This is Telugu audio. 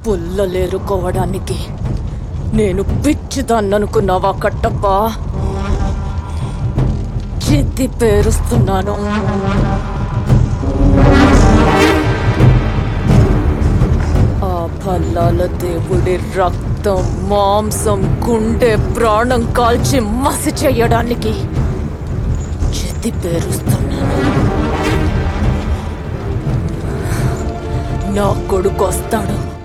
పుల్లలేరుకోవడానికి నేను పిచ్చిదాన్ననుకున్నావా కట్టప్ప? చిత్తి పేరుస్తున్నాను. ఆ భల్లాల దేవుడి రక్తం, మాంసం, గుండె, ప్రాణం కాల్చి మసి చెయ్యడానికి చిత్తి పేరుస్తున్నాను. నా కొడుకు వస్తాడు.